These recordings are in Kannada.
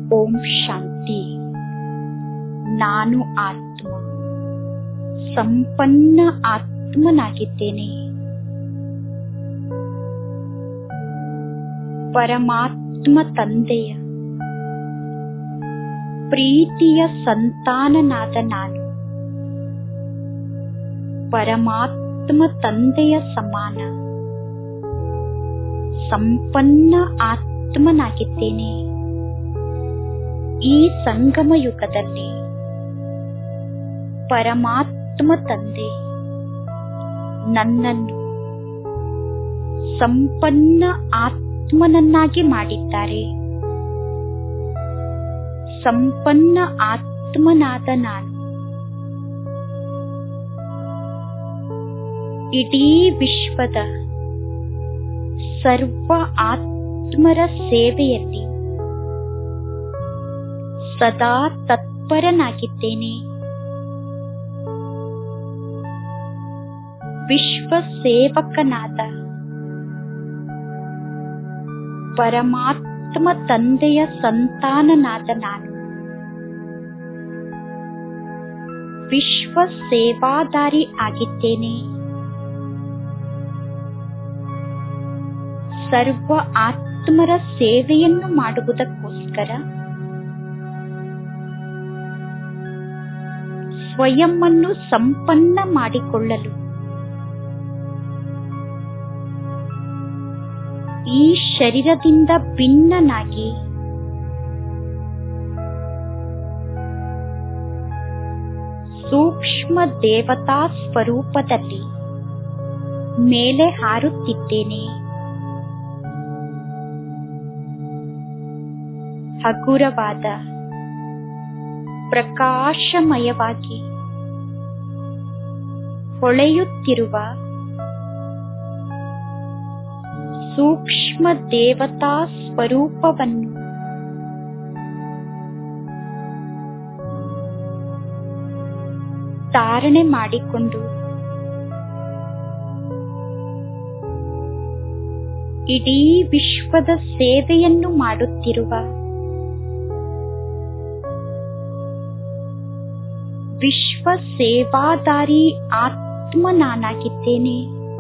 ಓಂ ಶಾಂತಿ. ನಾನು ಆತ್ಮ, ಸಂಪನ್ನ ಆತ್ಮನಾಗಿದ್ದೇನೆ. ಪರಮಾತ್ಮ ತಂದೆಯ ಪ್ರೀತಿಯ ಸಂತಾನನಾದ ನಾನು ಪರಮಾತ್ಮ ತಂದೆಯ ಸಮಾನ ಸಂಪನ್ನ ಆತ್ಮನಾಗಿದ್ದೇನೆ. ಈ ಸಂಗಮ ಯುಗದಲ್ಲಿ ಪರಮಾತ್ಮ ತಂದೆ ನನ್ನನ್ನು ಸಂಪನ್ನ ಆತ್ಮನನ್ನಾಗಿ ಮಾಡಿದ್ದಾರೆ. ಸಂಪನ್ನ ಆತ್ಮನಾದ ನಾನು ಇಡೀ ವಿಶ್ವದ ಸರ್ವ ಆತ್ಮರ ಸೇವೆಯಲ್ಲಿ ಸದಾ ತತ್ಪರನಾಗಿದ್ದೇನೆ. ವಿಶ್ವ ಸೇವಕನಾದ ಪರಮಾತ್ಮ ತಂದೆಯ ಸಂತಾನನಾದ ನಾನು ವಿಶ್ವ ಸೇವಾದಾರಿ ಆಗಿದ್ದೇನೆ. ಸರ್ವ ಆತ್ಮರ ಸೇವೆಯನ್ನು ಮಾಡುವುದಕ್ಕೋಸ್ಕರ ಸ್ವಯಂವನ್ನು ಸಂಪನ್ನ ಮಾಡಿಕೊಳ್ಳಲು ಈ ಶರೀರದಿಂದ ಭಿನ್ನನಾಗಿ ಸೂಕ್ಷ್ಮ ದೇವತಾ ಸ್ವರೂಪದಲ್ಲಿ ಮೇಲೆ ಹಾರುತ್ತಿದ್ದೇನೆ. ಹಗುರವಾದ ಪ್ರಕಾಶಮಯವಾಗಿ ಹೊಳೆಯುತ್ತಿರುವ ಸೂಕ್ಷ್ಮ ದೇವತಾ ಸ್ವರೂಪವನ್ನು ಧಾರಣೆ ಮಾಡಿಕೊಂಡು ಇಡೀ ವಿಶ್ವದ ಸೇವೆಯನ್ನು ಮಾಡುತ್ತಿರುವ ವಿಶ್ವ ಸೇವಾದಾರಿ ಆತ್ಮ ನಾನಾಗಿದ್ದೇನೆ.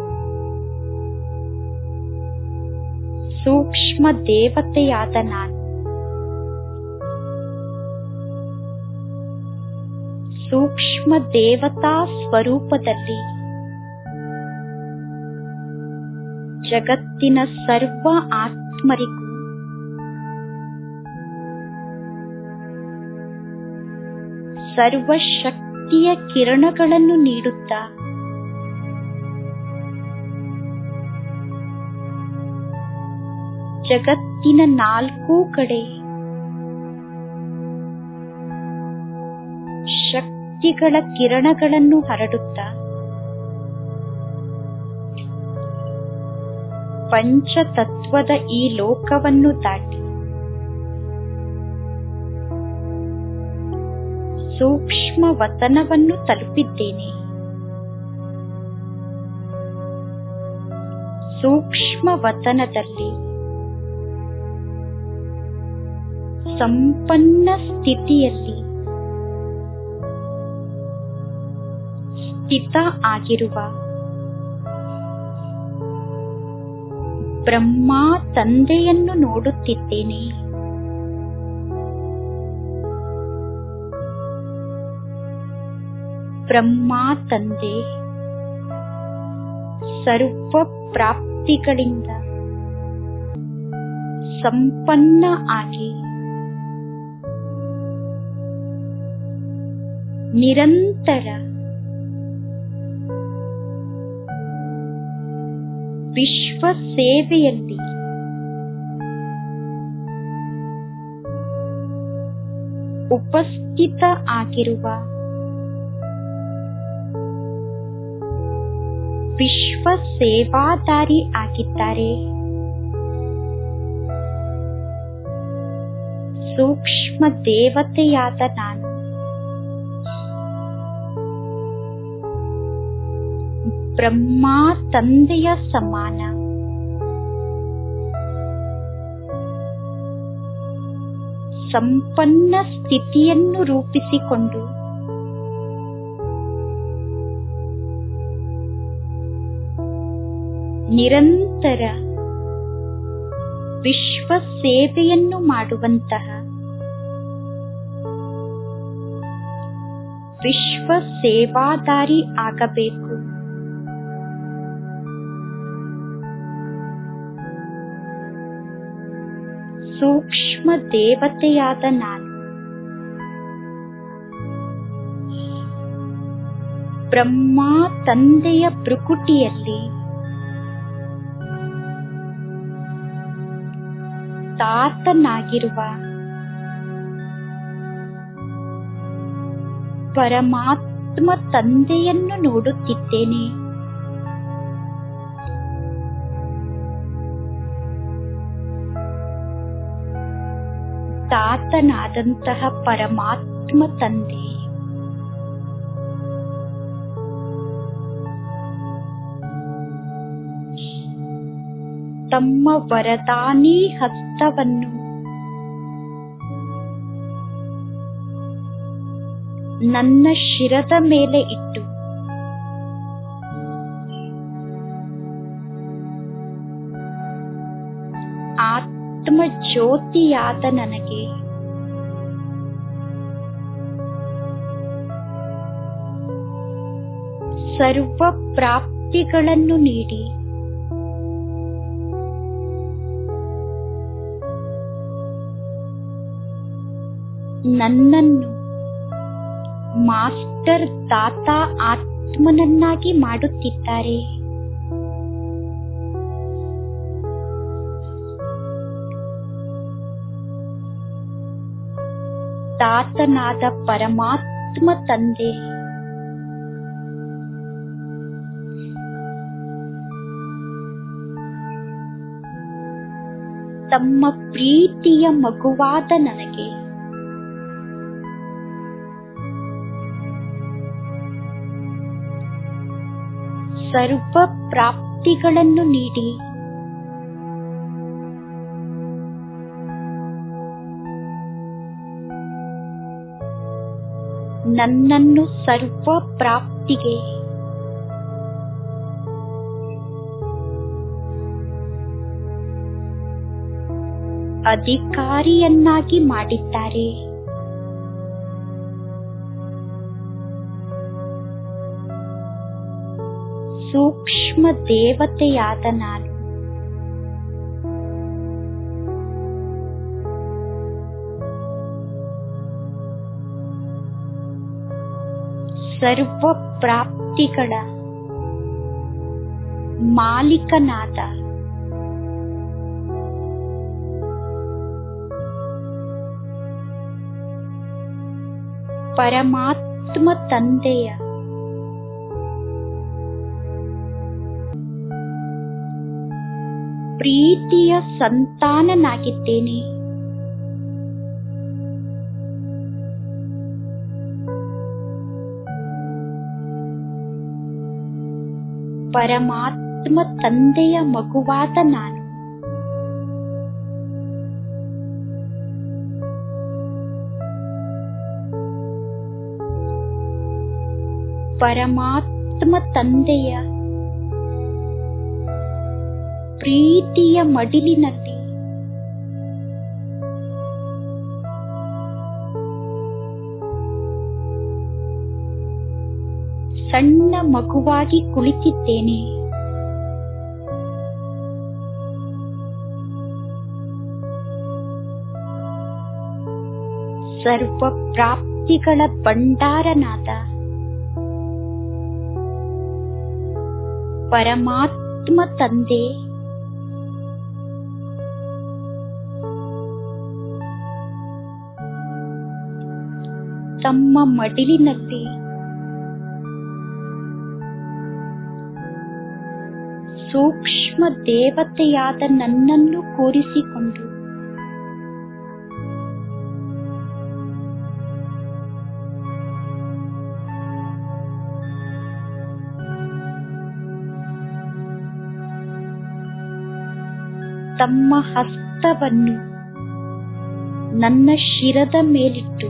ಸೂಕ್ಷ್ಮ ದೇವತೆಯಾದ ನಾನು ಸೂಕ್ಷ್ಮ ದೇವತಾ ಸ್ವರೂಪದಲ್ಲಿ ಜಗತ್ತಿನ ಸರ್ವ ಆತ್ಮರಿಗೂ ಸರ್ವ ಶಕ್ತಿಯ ಕಿರಣಗಳನ್ನು ನೀಡುತ್ತಾ ಜಗತ್ತಿನ ನಾಲ್ಕೂ ಕಡೆ ಶಕ್ತಿಗಳ ಕಿರಣಗಳನ್ನು ಹರಡುತ್ತಾ ಪಂಚತತ್ವದ ಈ ಲೋಕವನ್ನು ದಾಟಿ ಸೂಕ್ಷ್ಮ ವತನವನ್ನು ತಲುಪಿದ್ದೇನೆ. ಸೂಕ್ಷ್ಮ ವತನದಲ್ಲಿ ಸಂಪನ್ನ ಸ್ಥಿತಿಯಲ್ಲಿ ಸ್ಥಿತ ಆಗಿರುವ ಬ್ರಹ್ಮ ತಂದೆಯನ್ನು ನೋಡುತ್ತಿದ್ದೇನೆ. ಬ್ರಹ್ಮ ತಂದೆ ಸರ್ವ ಪ್ರಾಪ್ತಿಗಳಿಂದ ಸಂಪನ್ನ ಆಗಿ ನಿರಂತರ ವಿಶ್ವ ಸೇವೆಯಲ್ಲಿ ಉಪಸ್ಥಿತ ಆಗಿರುವ ವಿಶ್ವ ಸೇವಾದಾರಿ ಆಗಿದ್ದಾರೆ. ಸೂಕ್ಷ್ಮ ದೇವತೆಯಾದ ನಾನು ಬ್ರಹ್ಮ ತಂದೆಯ ಸಮಾನ ಸಂಪನ್ನ ಸ್ಥಿತಿಯನ್ನು ರೂಪಿಸಿಕೊಂಡು ನಿರಂತರ ವಿಶ್ವ ಸೇವೆಯನ್ನು ಮಾಡುವಂತಹ ವಿಶ್ವ ಸೇವಾದಾರಿ ಆಗಬೇಕು. ಸೂಕ್ಷ್ಮ ದೇವತೆಯಾದ ನಾನು ಬ್ರಹ್ಮ ತಂದೆಯ ಭ್ರುಕುಟಿಯಲ್ಲಿ ತಾತನಾಗಿರುವ ಪರಮಾತ್ಮ ತಂದೆಯನ್ನು ನೋಡುತ್ತಿದ್ದೇನೆ. ತಾತನಾದಂತಹ ಪರಮಾತ್ಮ ತಂದೆ ತಮ್ಮ ವರದಾನಿ ಹಸ್ತವನ್ನು ನನ್ನ ಶಿರದ ಮೇಲೆ ಇಟ್ಟು ಆತ್ಮ ಜ್ಯೋತಿಯಾದ ನನಗೆ ಸರ್ವ ಪ್ರಾಪ್ತಿಗಳನ್ನು ನೀಡಿ ನನ್ನನ್ನು ಮಾಸ್ಟರ್ ದಾತ ಆತ್ಮನನ್ನಾಗಿ ಮಾಡುತ್ತಿದ್ದಾರೆ. ತಾತನಾದ ಪರಮಾತ್ಮ ತಂದೆ ತಮ್ಮ ಪ್ರೀತಿಯ ಮಗುವಾದ ನನಗೆ ಸರ್ವ ಪ್ರಾಪ್ತಿಗಳನ್ನು ನೀಡಿ ನನ್ನನ್ನು ಸರ್ವ ಪ್ರಾಪ್ತಿಗೆ ಅಧಿಕಾರಿಯನ್ನಾಗಿ ಮಾಡಿದ್ದಾರೆ. ಸೂಕ್ಷ್ಮ ದೇವತೆಯಾದ ನಾನು ಸರ್ವ ಪ್ರಾಪ್ತಿಗಳ ಮಾಲೀಕನಾದ ಪರಮಾತ್ಮ ತಂದೆಯ ಪ್ರೀತಿಯ ಸಂತಾನನಾಗಿದ್ದೇನೆ. ಪರಮಾತ್ಮ ತಂದೆಯ ಮಗುವಾದ ನಾನು ಪರಮಾತ್ಮ ತಂದೆಯ ಪ್ರೀತಿಯ ಮಡಿಲಿನಲ್ಲಿ ಸಣ್ಣ ಮಗುವಾಗಿ ಕುಳಿತಿದ್ದೇನೆ. ಸರ್ವ ಪ್ರಾಪ್ತಿಗಳ ಭಂಡಾರನಾದ ಪರಮಾತ್ಮ ತಂದೆ ತಮ್ಮ ಮಡಿಲಿನಲ್ಲಿ ಸೂಕ್ಷ್ಮ ದೇವತೆಯಾದ ನನ್ನನ್ನು ಕೂರಿಸಿಕೊಂಡು ತಮ್ಮ ಹಸ್ತವನ್ನು ನನ್ನ ಶಿರದ ಮೇಲಿಟ್ಟು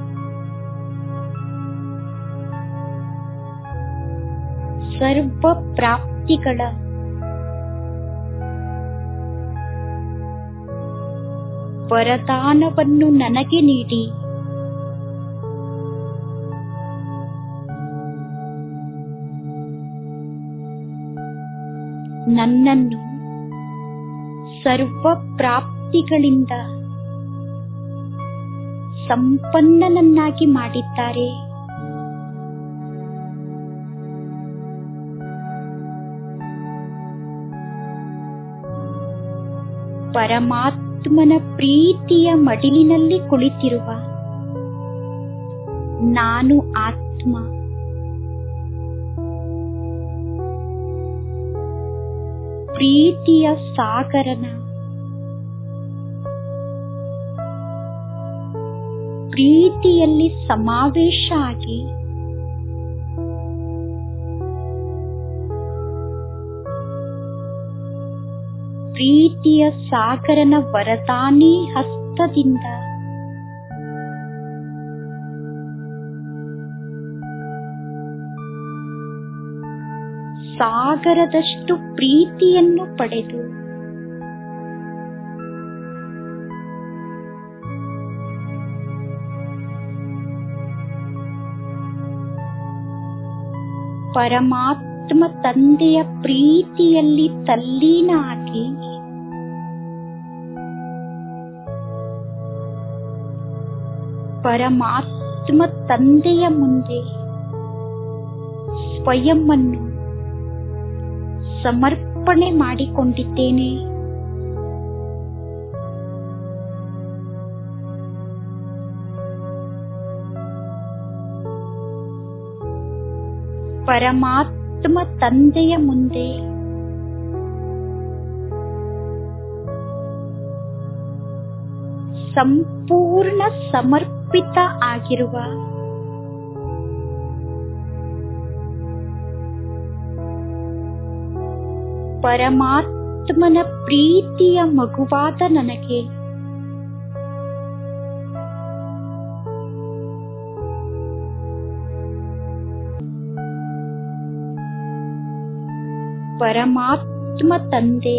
ಸರ್ವ ಪ್ರಾಪ್ತಿಗಳ ವರದಾನವನ್ನು ನನಗೆ ನೀಡಿ ನನ್ನನ್ನು ಸರ್ವ ಪ್ರಾಪ್ತಿಗಳಿಂದ ಸಂಪನ್ನನನ್ನಾಗಿ ಮಾಡಿದ್ದಾರೆ. ಪರಮಾತ್ಮನ ಪ್ರೀತಿಯ ಮಡಿಲಿನಲ್ಲಿ ಕುಳಿತಿರುವ ನಾನು ಆತ್ಮ ಪ್ರೀತಿಯ ಸಾಗರನ ಪ್ರೀತಿಯಲ್ಲಿ ಸಮಾವೇಶ ಆಗಿ ಪ್ರೀತಿಯ ಸಾಗರನ ವರದಾನಿ ಹಸ್ತದಿಂದ ಸಾಗರದಷ್ಟು ಪ್ರೀತಿಯನ್ನು ಪಡೆದು ಪರಮಾತ್ಮ ತಂದೆಯ ಪ್ರೀತಿಯಲ್ಲಿ ತಲ್ಲೀನ ಆಗಿ ಪರಮಾತ್ಮ ತಂದೆಯ ಮುಂದೆ ಸ್ವಯಂವನ್ನು ಸಮರ್ಪಣೆ ಮಾಡಿಕೊಂಡಿದ್ದೇನೆ. ಪರಮಾತ್ಮ ತಂದೆಯ ಮುಂದೆ ಸಂಪೂರ್ಣ ಸಮರ್ಪಿತ ಆಗಿರುವ ಪರಮಾತ್ಮನ ಪ್ರೀತಿಯ ಮಗುವಾದ ನನಗೆ ಪರಮಾತ್ಮ ತಂದೆ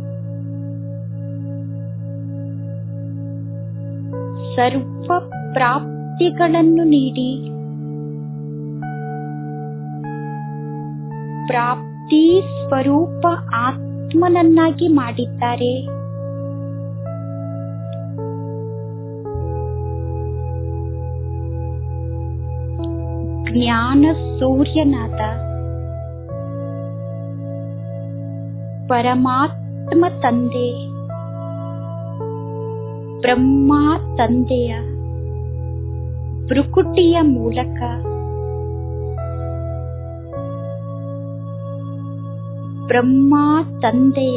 ಸರ್ವ ಪ್ರಾಪ್ತಿಗಳನ್ನು ನೀಡಿ ಪ್ರಾಪ್ತಿ ಸ್ವರೂಪ ಆತ್ಮನನ್ನಾಗಿ ಮಾಡಿದ್ದಾರೆ. ಜ್ಞಾನ ಸೂರ್ಯನಾದ ಪರಮಾತ್ಮ ತಂದೆ ಬ್ರಹ್ಮ ತಂದೆಯ ಭ್ರುಕುಟಿಯ ಮೂಲಕ ಬ್ರಹ್ಮ ತಂದೆಯ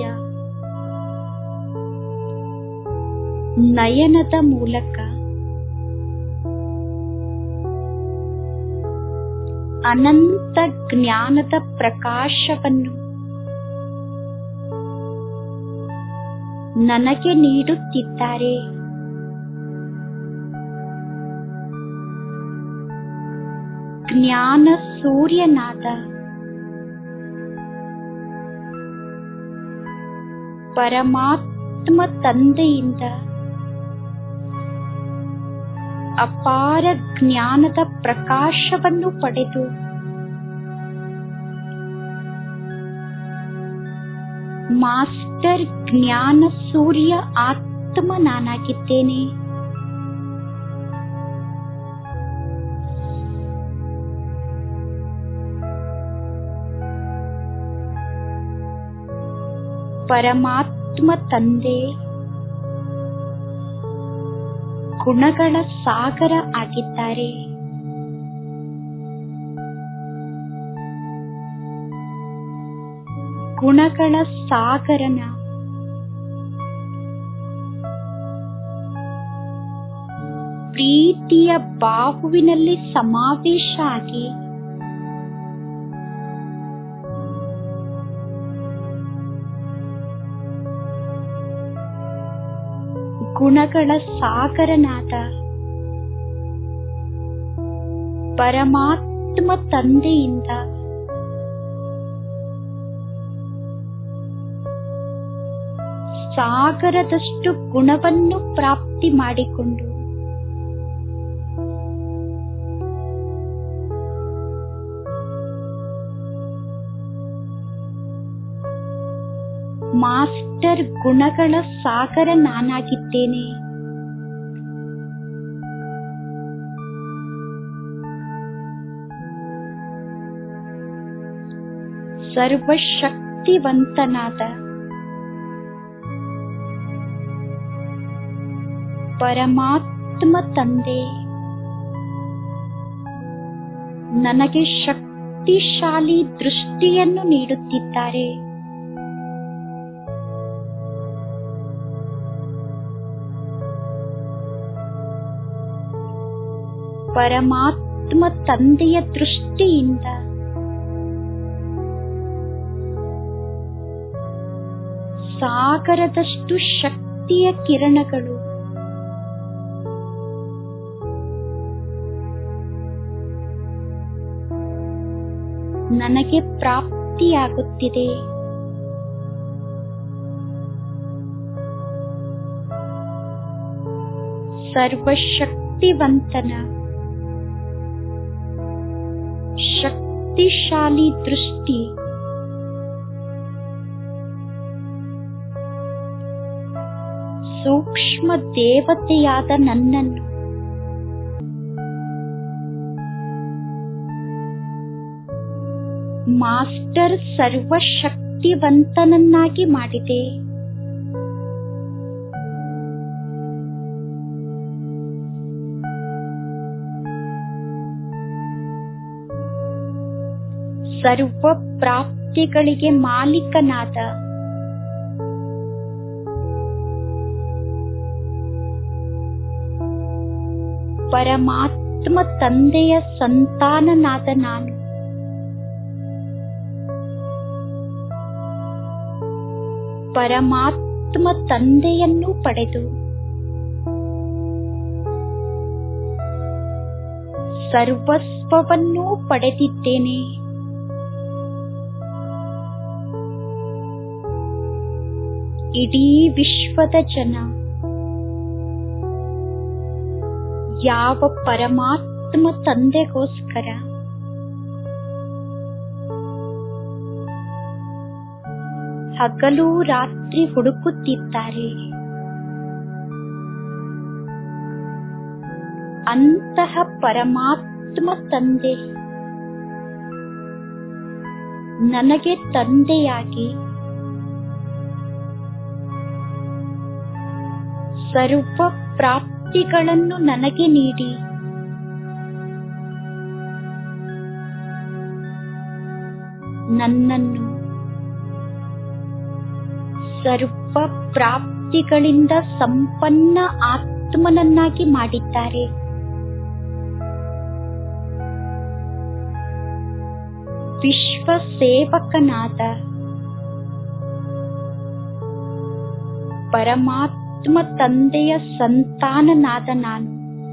ನಯನದ ಮೂಲಕ ಅನಂತ ಜ್ಞಾನದ ಪ್ರಕಾಶವನ್ನು ನನಗೆ ನೀಡುತ್ತಿದ್ದಾರೆ. ಜ್ಞಾನ ಸೂರ್ಯನಾದ ಪರಮಾತ್ಮ ತಂದೆಯಿಂದ ಅಪಾರ ಜ್ಞಾನದ ಪ್ರಕಾಶವನ್ನು ಪಡೆದು ಮಾಸ್ಟರ್ ಜ್ಞಾನ ಸೂರ್ಯ ಆತ್ಮ ನಾನಾಗಿದ್ದೇನೆ. ಪರಮಾತ್ಮ ತಂದೆ ಗುಣಗಳ ಸಾಗರ ಆಗಿದ್ದಾರೆ. ಗುಣಗಳ ಸಾಗರನ ಪ್ರೀತಿಯ ಬಾಹುವಿನಲ್ಲಿ ಸಮಾವೇಶ ಆಗಿ ಗುಣಗಳ ಸಾಗರನಾದ ಪರಮಾತ್ಮ ತಂದೆಯಿಂದ ಸಾಗರದಷ್ಟು ಗುಣವನ್ನು ಪ್ರಾಪ್ತಿ ಮಾಡಿಕೊಂಡು ಮಾಸ್ಟರ್ ಗುಣಗಳ ಸಾಗರ ನಾನಾಗಿದ್ದೇನೆ, ಸರ್ವಶಕ್ತಿವಂತನಾದ ಪರಮಾತ್ಮ ತಂದೆ ನನಗೆ ಶಕ್ತಿಶಾಲಿ ದೃಷ್ಟಿಯನ್ನು ನೀಡುತ್ತಿದ್ದಾರೆ. ಪರಮಾತ್ಮ ತಂದೆಯ ದೃಷ್ಟಿಯಿಂದ ಸಾಗರದಷ್ಟು ಶಕ್ತಿಯ ಕಿರಣಗಳು ನನಗೆ ಪ್ರಾಪ್ತಿಯಾಗುತ್ತಿದೆ. ಸರ್ವಶಕ್ತಿವಂತನ ಶಕ್ತಿಶಾಲಿ ದೃಷ್ಟಿ ಸೂಕ್ಷ್ಮ ದೇವತೆಯಾದ ನನ್ನನ್ನು ಮಾಸ್ಟರ್ ಸರ್ವಶಕ್ತಿವಂತನನ್ನಾಗಿ ಮಾಡಿದೆ. ಸರ್ವ ಪ್ರಾಪ್ತಿಗಳಿಗೆ ಮಾಲೀಕನಾದ ಪರಮಾತ್ಮ ತಂದೆಯ ಸಂತಾನನಾದ ನಾನು ಪರಮಾತ್ಮ ತಂದೆಯನ್ನು ಪಡೆದು ಸರ್ವಸ್ವವನ್ನೂ ಪಡೆದಿದ್ದೇನೆ. ಇಡೀ ವಿಶ್ವದ ಜನ ಯಾವ ಪರಮಾತ್ಮ ತಂದೆಗೋಸ್ಕರ ಹಗಲು ರಾತ್ರಿ ಹುಡುಕುತ್ತಿದ್ದಾರೆ, ಅಂತಹ ಪರಮಾತ್ಮ ತಂದೆ ನನಗೆ ತಂದೆಯಾಗಿ ಸರ್ವ ಪ್ರಾಪ್ತಿಗಳನ್ನು ನನಗೆ ನೀಡಿ ನನ್ನನ್ನು ಸರ್ವ ಪ್ರಾಪ್ತಿಗಳಿಂದ ಸಂಪನ್ನ ಆತ್ಮನನ್ನಾಗಿ ಮಾಡಿದ್ದಾರೆ. ವಿಶ್ವ ಸೇವಕನಾದ ಪರಮಾತ್ಮ ತಂದೆಯ ಸಂತಾನನಾದ ನಾನು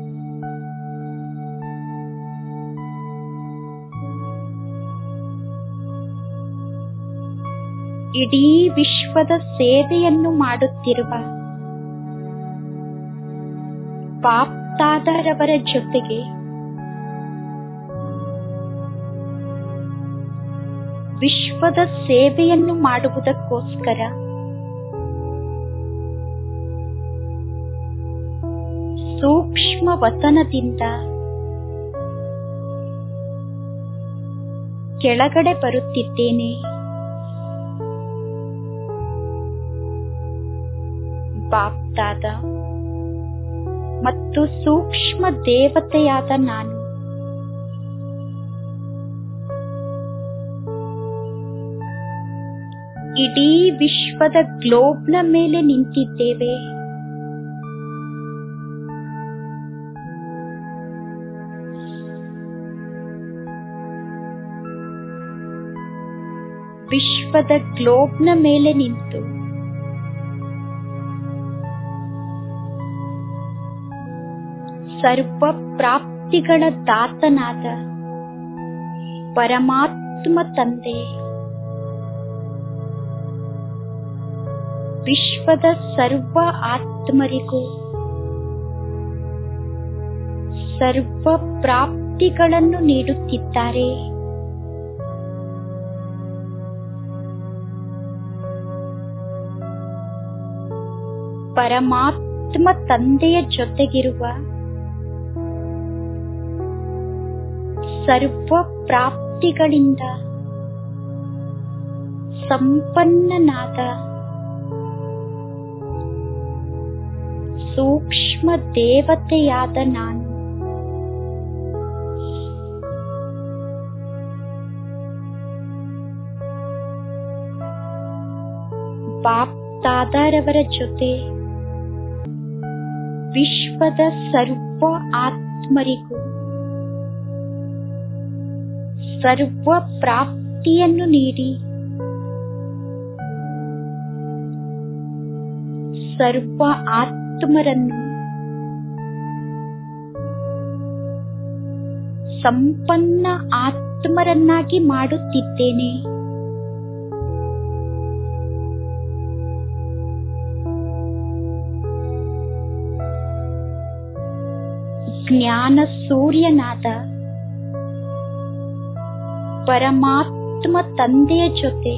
ಇಡೀ ವಿಶ್ವದ ಸೇವೆಯನ್ನು ಮಾಡುತ್ತಿರುವ ಬಾಪ್ದಾದರವರ ಜೊತೆಗೆ ವಿಶ್ವದ ಸೇವೆಯನ್ನು ಮಾಡುವುದಕ್ಕೋಸ್ಕರ ಸೂಕ್ಷ್ಮ ವತನದಿಂದ ಕೆಳಗಡೆ ಬರುತ್ತಿದ್ದೇನೆ. ಬಾಪ್ದಾದ ಮತ್ತು ಸೂಕ್ಷ್ಮ ದೇವತೆಯಾದ ನಾನು ಇಡೀ ವಿಶ್ವದ ಗ್ಲೋಬ್ನ ಮೇಲೆ ನಿಂತಿದ್ದೇವೆ. ವಿಶ್ವದ ಗ್ಲೋಬ್ನ ಮೇಲೆ ನಿಂತು ಸರ್ವ ಪ್ರಾಪ್ತಿಗಳ ದಾತನಾದ ಪರಮಾತ್ಮ ತಂದೆ ವಿಶ್ವದ ಸರ್ವ ಆತ್ಮರಿಗೂ ಸರ್ವ ಪ್ರಾಪ್ತಿಗಳನ್ನು ನೀಡುತ್ತಿದ್ದಾರೆ. ಪರಮಾತ್ಮ ತಂದೆಯ ಜೊತೆಗಿರುವ ಸರ್ವ ಪ್ರಾಪ್ತಿಗಳಿಂದ ಸಂಪನ್ನನಾದ ಸೂಕ್ಷ್ಮ ದೇವತೆಯಾದ ನಾನು ಬಾಪ್ ದಾದಾರವರ ಜೊತೆ ವಿಶ್ವದ ಸರ್ವ ಆತ್ಮರಿಗೂ ಸರ್ವ ಪ್ರಾಪ್ತಿಯನ್ನು ನೀಡಿ ಸರ್ವ ಆತ್ಮರನ್ನು ಸಂಪನ್ನ ಆತ್ಮರನ್ನಾಗಿ ಮಾಡುತ್ತಿದ್ದೇನೆ. ಜ್ಞಾನ ಸೂರ್ಯನಾದ ಪರಮಾತ್ಮ ತಂದೆಯ ಜೊತೆ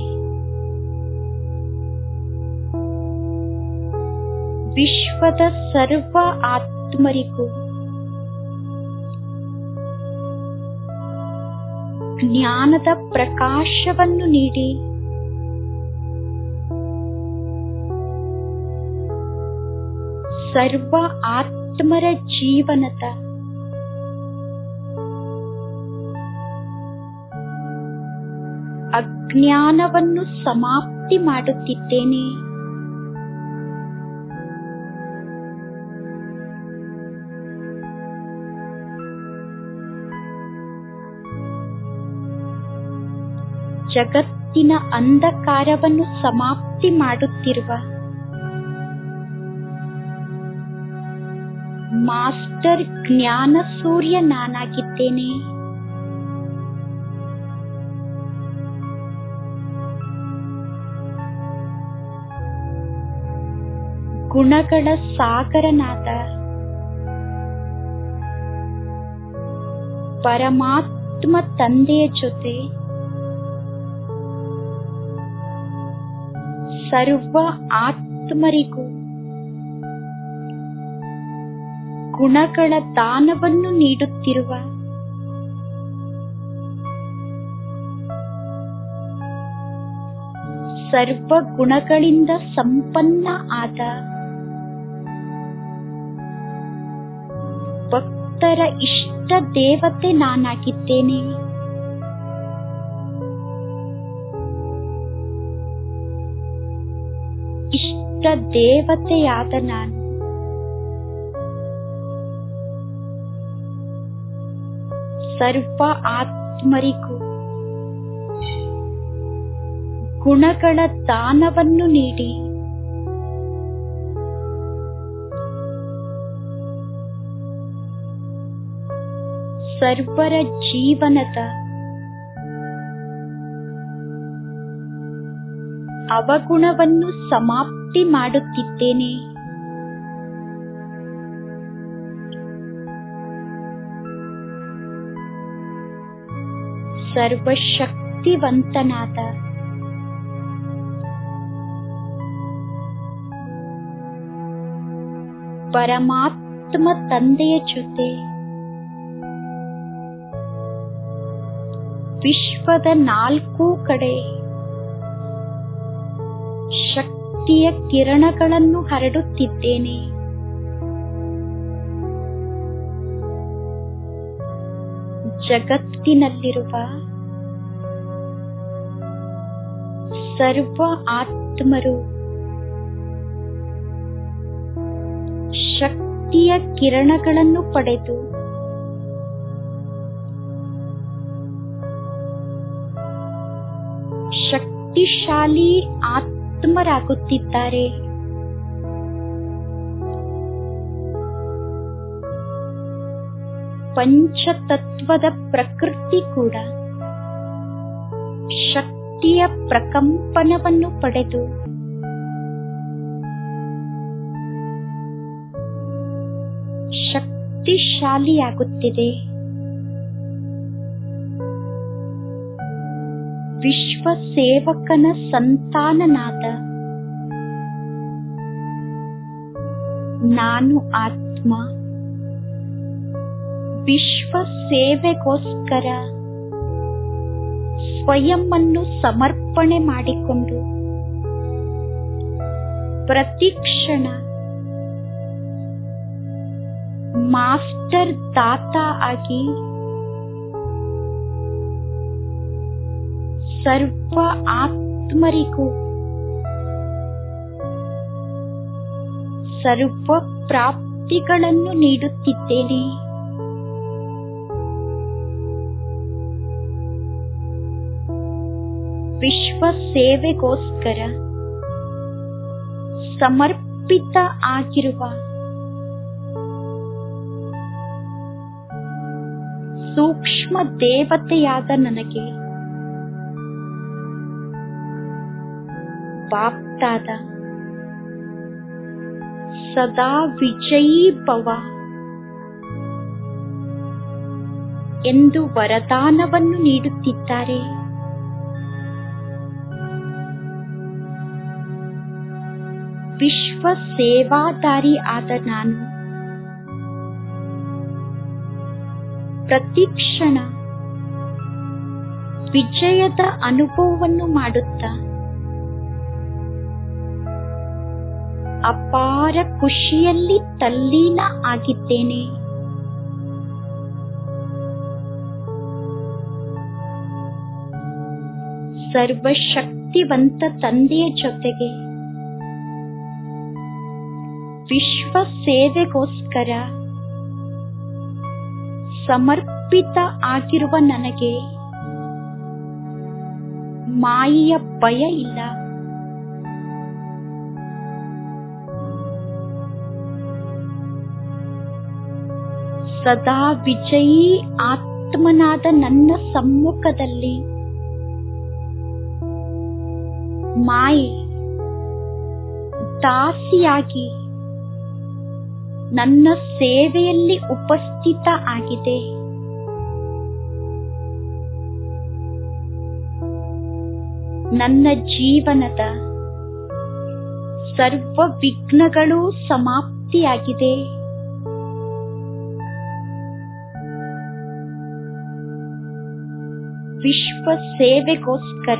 ವಿಶ್ವದ ಸರ್ವ ಆತ್ಮರಿಗೂ ಜ್ಞಾನದ ಪ್ರಕಾಶವನ್ನು ನೀಡಿ ಸರ್ವ ಆತ್ಮರ ಜೀವನದ ಅಜ್ಞಾನವನ್ನು ಸಮಾಪ್ತಿ ಮಾಡುತ್ತಿದ್ದೇನೆ. ಜಗತ್ತಿನ ಅಂಧಕಾರವನ್ನು ಸಮಾಪ್ತಿ ಮಾಡುತ್ತಿರುವ ಮಾಸ್ಟರ್ ಜ್ಞಾನ ಸೂರ್ಯ ನಾನಾಗಿದ್ದೇನೆ. ಗುಣಗಳ ಸಾಗರನಾದ ಪರಮಾತ್ಮ ತಂದೆಯ ಜೊತೆ ಸರ್ವ ಆತ್ಮರಿಗೂ ಗುಣಗಳ ದಾನವನ್ನು ನೀಡುತ್ತಿರುವ ಸರ್ವ ಗುಣಗಳಿಂದ ಸಂಪನ್ನ ಆದ ಭಕ್ತರ ಇಷ್ಟ ದೇವತೆ ನಾನಾಗಿದ್ದೇನೆ. ಇಷ್ಟ ದೇವತೆಯಾದ ನಾನು ಸರ್ವ ಆತ್ಮರಿಗೂ ಗುಣಗಳ ದಾನವನ್ನು ನೀಡಿ ಸರ್ವರ ಜೀವನದ ಅವಗುಣವನ್ನು ಸಮಾಪ್ತಿ ಮಾಡುತ್ತಿದ್ದೇನೆ. ಸರ್ವಶಕ್ತಿವಂತನಾದ ಪರಮಾತ್ಮ ತಂದೆಯ ಜೊತೆ ವಿಶ್ವದ ನಾಲ್ಕೂ ಕಡೆ ಶಕ್ತಿಯ ಕಿರಣಗಳನ್ನು ಹರಡುತ್ತಿದ್ದೇನೆ. ಜಗತ್ತಿನಲ್ಲಿರುವ ಸರ್ವ ಆತ್ಮರು ಶಕ್ತಿಯ ಕಿರಣಗಳನ್ನು ಪಡೆದು ಶಕ್ತಿಶಾಲಿ ಆತ್ಮರಾಗುತ್ತಿದ್ದಾರೆ. ಪಂಚತತ್ವದ ಪ್ರಕೃತಿ ಕೂಡ ಶಕ್ತಿಯ ಪ್ರಕಂಪನವನ್ನು ಪಡೆದು ಶಕ್ತಿಶಾಲಿಯಾಗುತ್ತಿದೆ. ವಿಶ್ವ ಸೇವಕನ ಸಂತಾನನಾದ ನಾನು ಆತ್ಮ ವಿಶ್ವ ಸೇವೆಗೋಸ್ಕರ ಸ್ವಯಂವನ್ನು ಸಮರ್ಪಣೆ ಮಾಡಿಕೊಂಡು ಪ್ರತಿಕ್ಷಣ ಮಾಸ್ಟರ್ ದಾತ ಆಗಿ ಸರ್ವ ಆತ್ಮರಿಗೂ ಸರ್ವ ಪ್ರಾಪ್ತಿಗಳನ್ನು ನೀಡುತ್ತಿದ್ದೇನೆ. ವಿಶ್ವ ಸೇವೆಗೋಸ್ಕರ ಸಮರ್ಪಿತ ಆಗಿರುವ ಸೂಕ್ಷ್ಮ ದೇವತೆಯಾದ ನನಗೆ ಬಾಪ್ದಾದ ಸದಾ ವಿಜಯೀ ಭವ ಎಂದು ವರದಾನವನ್ನು ನೀಡುತ್ತಿದ್ದಾರೆ. ವಿಶ್ವ ಸೇವಾದಾರಿ ಆದ ನಾನು ಪ್ರತಿಕ್ಷಣ ವಿಜಯದ ಅನುಭವವನ್ನು ಮಾಡುತ್ತಾ ಅಪಾರ ಖುಷಿಯಲ್ಲಿ ತಲ್ಲೀನ ಆಗಿದ್ದೇನೆ. ಸರ್ವಶಕ್ತಿವಂತ ತಂದೆಯ ಜೊತೆಗೆ ವಿಶ್ವ ಸೇವೆಗೋಸ್ಕರ ಸಮರ್ಪಿತ ಆಗಿರುವ ನನಗೆ ಮಾಯೆಯ ಭಯ ಇಲ್ಲ. ಸದಾ ವಿಜಯೀ ಆತ್ಮನಾದ ನನ್ನ ಸಮ್ಮುಖದಲ್ಲಿ ಮಾಯೆ ದಾಸಿಯಾಗಿ ನನ್ನ ಸೇವೆಯಲ್ಲಿ ಉಪಸ್ಥಿತ ಆಗಿದೆ. ನನ್ನ ಜೀವನದ ಸರ್ವ ವಿಘ್ನಗಳು ಸಮಾಪ್ತಿಯಾಗಿದೆ. ವಿಶ್ವ ಸೇವೆಗೋಸ್ಕರ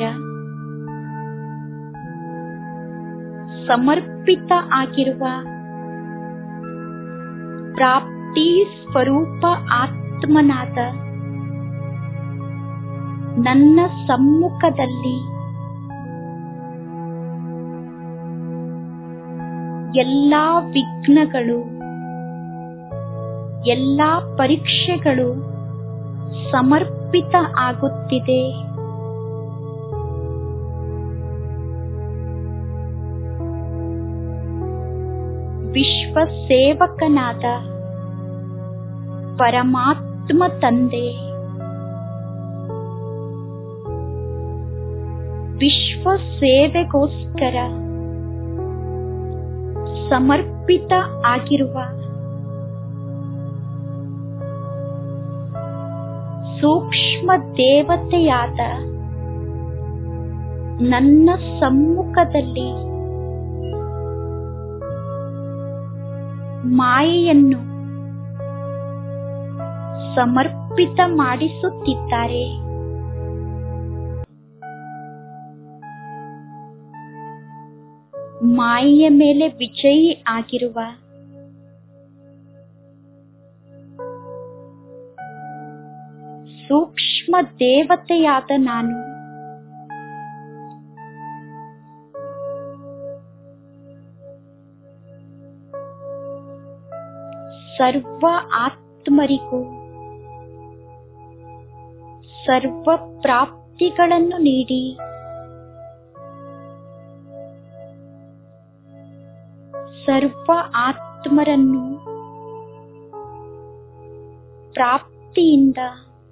ಸಮರ್ಪಿತ ಆಗಿರುವ ಪ್ರಾಪ್ತಿ ಸ್ವರೂಪ ಆತ್ಮನಾದ ನನ್ನ ಸಮ್ಮುಖದಲ್ಲಿ ಎಲ್ಲಾ ವಿಘ್ನಗಳು, ಎಲ್ಲಾ ಪರೀಕ್ಷೆಗಳು ಸಮರ್ಪಿತ ಆಗುತ್ತಿದೆ. ವಿಶ್ವ ಸೇವಕನಾದ ಪರಮಾತ್ಮ ತಂದೆ ವಿಶ್ವ ಸೇವೆಗೋಸ್ಕರ ಸಮರ್ಪಿತ ಆಗಿರುವ ಸೂಕ್ಷ್ಮ ದೇವತೆಯಾದ ನನ್ನ ಸಮ್ಮುಖದಲ್ಲಿ ಮಾಯೆಯನ್ನು ಸಮರ್ಪಿತ ಮಾಡಿಸುತ್ತಿದ್ದಾರೆ. ಮಾಯೆಯ ಮೇಲೆ ವಿಜಯಿ ಆಗಿರುವ ಸೂಕ್ಷ್ಮ ದೇವತೆಯಾದ ನಾನು ಸರ್ವ ಆತ್ಮರಿಗೂ ಸರ್ವ ಪ್ರಾಪ್ತಿಗಳನ್ನು ನೀಡಿ ಸರ್ವ ಆತ್ಮರನ್ನು ಪ್ರಾಪ್ತಿಯಿಂದ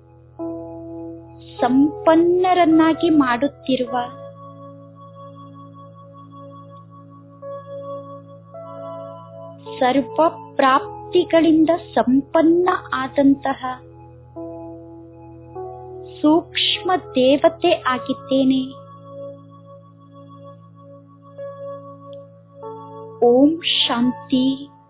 ಸಂಪನ್ನರನ್ನಾಗಿ ಮಾಡುತ್ತಿರುವ ಸರ್ವ ಪ್ರಾಪ್ತಿಗಳಿಂದ ಸಂಪನ್ನ ಆದಂತಹ ಸೂಕ್ಷ್ಮ ದೇವತೆ ಆಗಿದ್ದೇನೆ. ಓಂ ಶಾಂತಿ.